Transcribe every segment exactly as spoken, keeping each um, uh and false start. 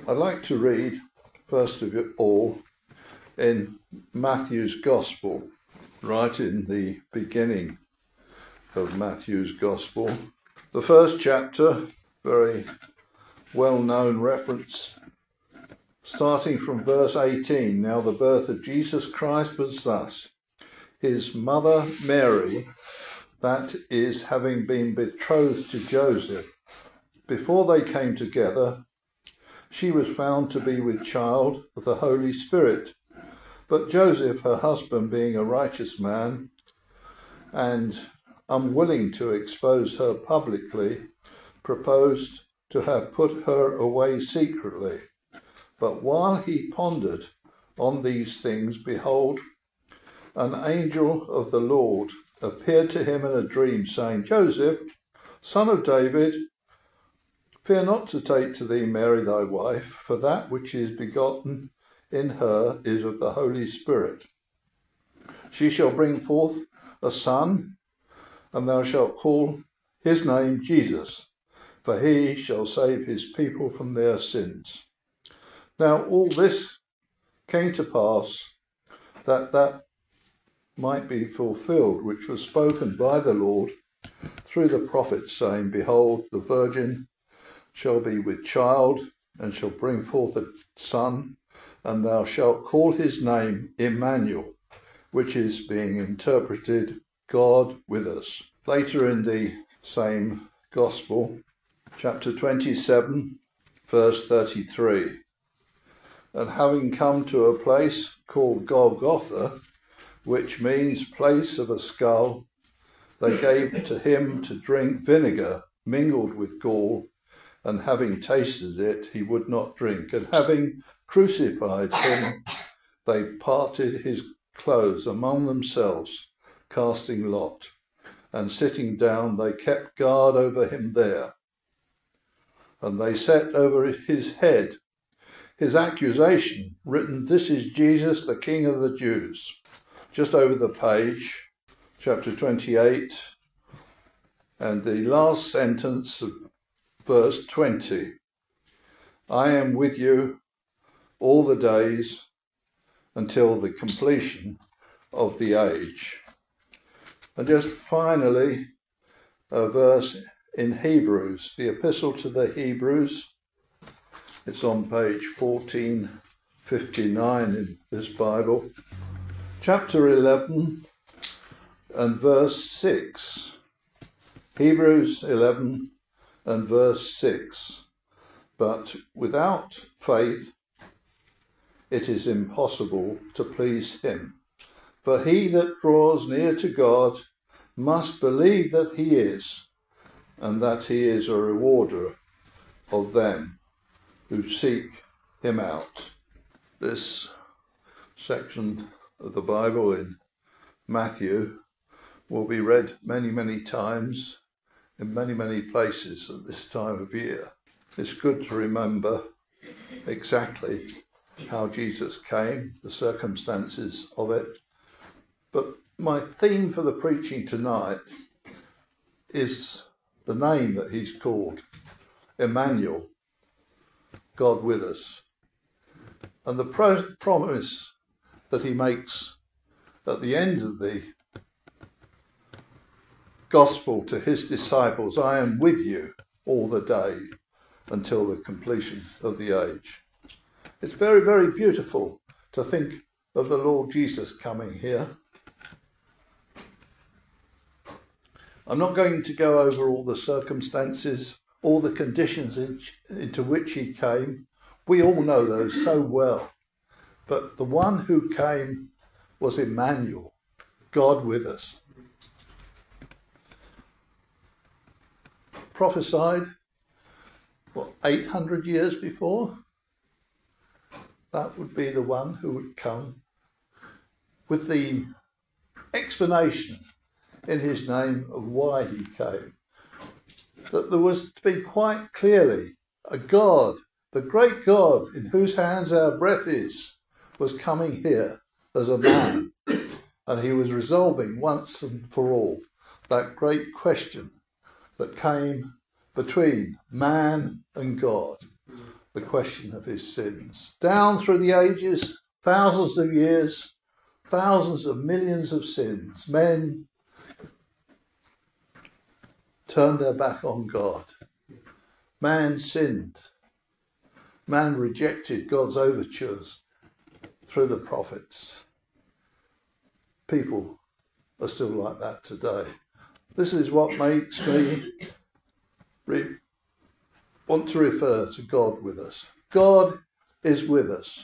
I'd like to read, first of all, in Matthew's Gospel, right in the beginning of Matthew's Gospel. The first chapter, very well-known reference, starting from verse eighteen. Now the birth of Jesus Christ was thus. His mother Mary, that is, having been betrothed to Joseph, before they came together, she was found to be with child of the Holy Spirit. But Joseph, her husband, being a righteous man, and unwilling to expose her publicly, proposed to have put her away secretly. But while he pondered on these things, behold, an angel of the Lord appeared to him in a dream, saying, Joseph, son of David, fear not to take to thee Mary thy wife, for that which is begotten in her is of the Holy Spirit. She shall bring forth a son, and thou shalt call his name Jesus, for he shall save his people from their sins. Now all this came to pass, that that might be fulfilled, which was spoken by the Lord through the prophet, saying, Behold, the virgin shall be with child, and shall bring forth a son, and thou shalt call his name Emmanuel, which is being interpreted, God with us. Later in the same Gospel, chapter twenty-seven, verse thirty-three. And having come to a place called Golgotha, which means place of a skull, they gave to him to drink vinegar mingled with gall, and having tasted it, he would not drink. And having crucified him, they parted his clothes among themselves, casting lot. And sitting down, they kept guard over him there. And they set over his head his accusation, written, This is Jesus, the King of the Jews. Just over the page, chapter twenty-eight, and the last sentence of verse twenty. I am with you all the days until the completion of the age. And just finally, a verse in Hebrews, the epistle to the Hebrews. It's on page fourteen fifty-nine in this Bible. Chapter eleven and verse six. Hebrews eleven and verse six. But without faith it is impossible to please him. For he that draws near to God must believe that he is, and that he is a rewarder of them who seek him out. This section of the Bible in Matthew will be read many, many times in many, many places at this time of year. It's good to remember exactly how Jesus came, the circumstances of it. But my theme for the preaching tonight is the name that he's called, Emmanuel, God with us. And the pro- promise that he makes at the end of the gospel to his disciples, I am with you all the day until the completion of the age. It's very, very beautiful to think of the Lord Jesus coming here. I'm not going to go over all the circumstances, all the conditions in, into which he came. We all know those so well. But the one who came was Emmanuel, God with us. Prophesied, what, eight hundred years before? That would be the one who would come with the explanation in his name of why he came. That there was to be quite clearly a God, the great God in whose hands our breath is, was coming here as a man. And he was resolving once and for all that great question that came between man and God. the question of his sins. Down through the ages, thousands of years, thousands of millions of sins, men turned their back on God. Man sinned. Man rejected God's overtures through the prophets. People are still like that today. This is what makes me re- want to refer to God with us. God is with us.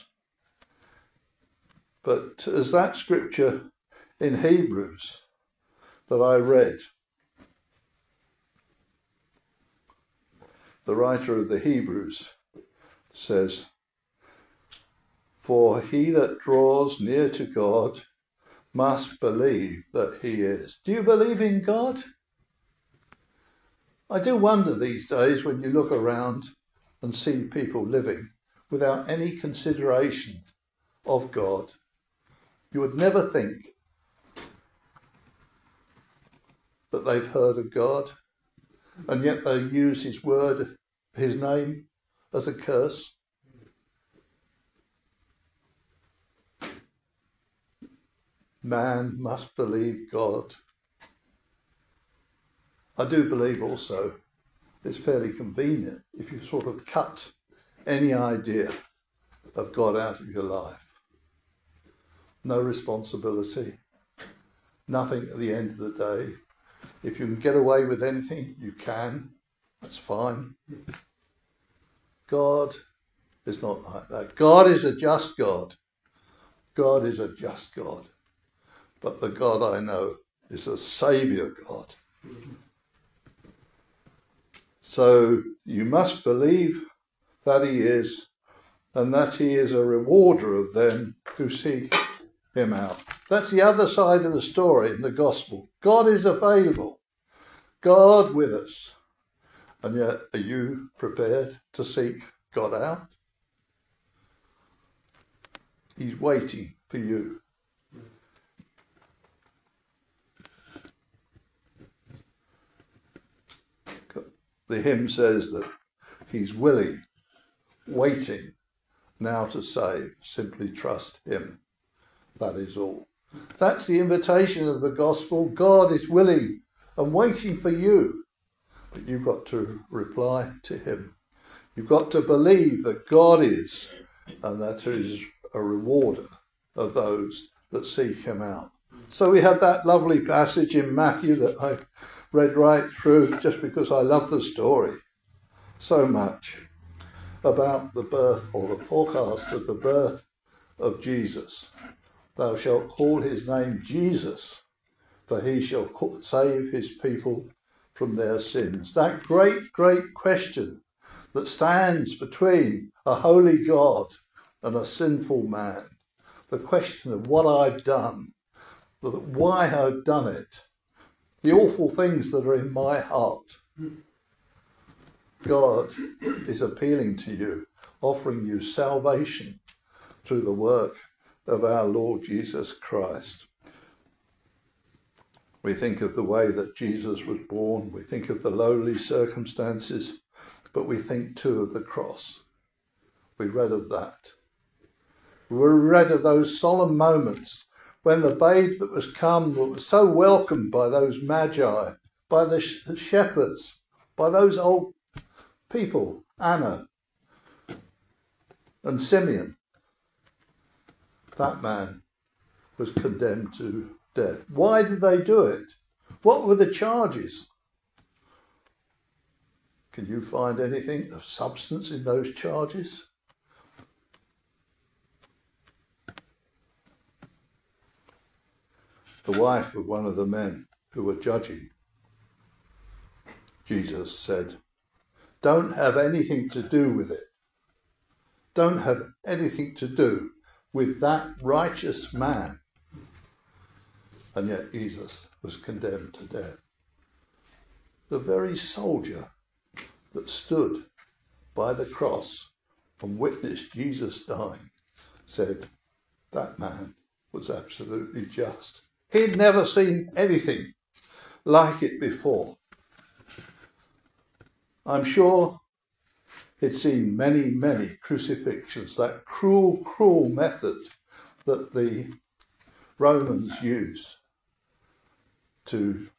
But as that scripture in Hebrews that I read, the writer of the Hebrews says, "For he that draws near to God must believe that he is." Do you believe in God? I do wonder these days when you look around and see people living without any consideration of God. You would never think that they've heard of God, and yet they use his word, his name, as a curse. Man must believe God. I do believe also it's fairly convenient if you sort of cut any idea of God out of your life. No responsibility, nothing at the end of the day. If you can get away with anything, you can. That's fine. God is not like that. God is a just God. God is a just God. But the God I know is a saviour God. So you must believe that he is, and that he is a rewarder of them who seek him out. That's the other side of the story in the gospel. God is available. God with us. And yet, are you prepared to seek God out? He's waiting for you. The hymn says that he's willing, waiting now to save. Simply trust him. That is all. That's the invitation of the gospel. God is willing and waiting for you. But you've got to reply to him. You've got to believe that God is, and that he is a rewarder of those that seek him out. So we have that lovely passage in Matthew that I read right through just because I love the story so much, about the birth, or the forecast of the birth of Jesus. Thou shalt call his name Jesus, for he shall save his people from their sins. That great, great question that stands between a holy God and a sinful man. The question of what I've done, why I've done it, the awful things that are in my heart. God is appealing to you, offering you salvation through the work of our Lord Jesus Christ. We think of the way that Jesus was born, we think of the lowly circumstances, but we think too of the cross. We read of that. We read of those solemn moments when the babe that was come was so welcomed by those magi, by the shepherds, by those old people, Anna and Simeon. That man was condemned to death. Why did they do it? What were the charges? Can you find anything of substance in those charges? The wife of one of the men who were judging Jesus said, "Don't have anything to do with it. Don't have anything to do with that righteous man." And yet Jesus was condemned to death. The very soldier that stood by the cross and witnessed Jesus dying said that man was absolutely just. He'd never seen anything like it before. I'm sure He'd seen many, many crucifixions, that cruel, cruel method that the Romans used to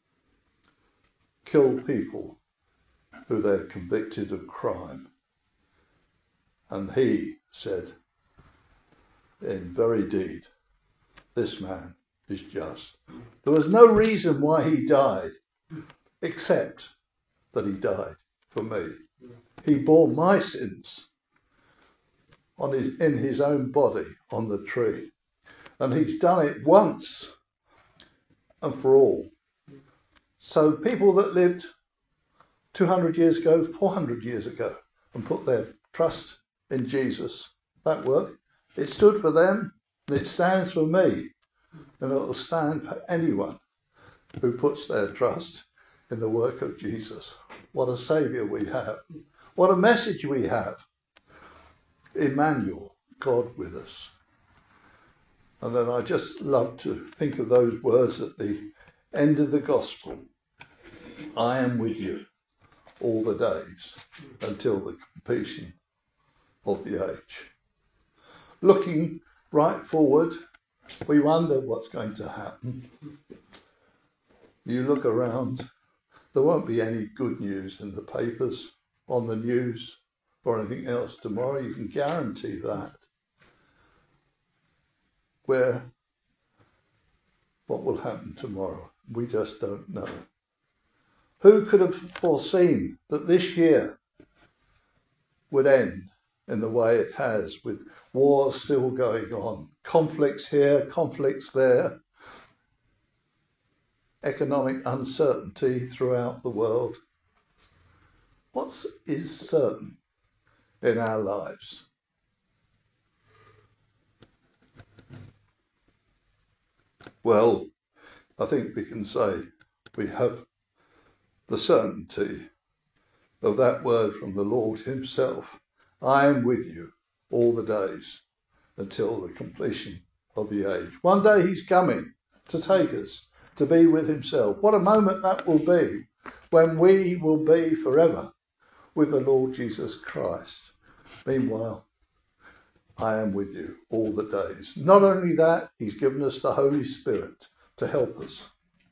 kill people who they're convicted of crime. And he said, in very deed, this man is just. There was no reason why he died, except that he died for me. He bore my sins on his, in his own body on the tree. And he's done it once and for all. So people that lived two hundred years ago, four hundred years ago, and put their trust in Jesus, that worked. It stood for them, and it stands for me, and it will stand for anyone who puts their trust in the work of Jesus. What a Saviour we have. What a message we have. Emmanuel, God with us. And then I just love to think of those words at the end of the gospel. I am with you all the days until the completion of the age. Looking right forward, we wonder what's going to happen. You look around, there won't be any good news in the papers, on the news, or anything else tomorrow. You can guarantee that. Where, what will happen tomorrow? We just don't know. Who could have foreseen that this year would end in the way it has, with wars still going on, conflicts here, conflicts there, economic uncertainty throughout the world? What is certain in our lives? Well, I think we can say we have the certainty of that word from the Lord himself. I am with you all the days until the completion of the age. One day he's coming to take us to be with himself. What a moment that will be, when we will be forever with the Lord Jesus Christ. Meanwhile, I am with you all the days. Not only that, he's given us the Holy Spirit to help us.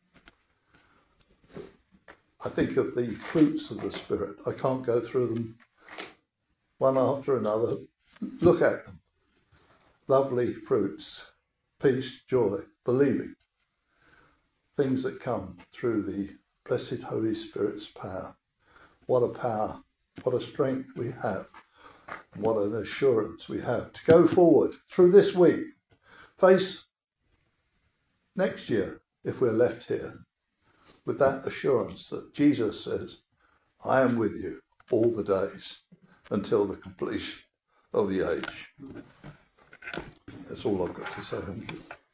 I think of the fruits of the Spirit. I can't go through them one after another. Look at them. Lovely fruits, peace, joy, believing. Things that come through the blessed Holy Spirit's power. What a power, what a strength we have, and what an assurance we have to go forward through this week, face next year if we're left here, with that assurance that Jesus says, I am with you all the days until the completion of the age. That's all I've got to say. Thank you.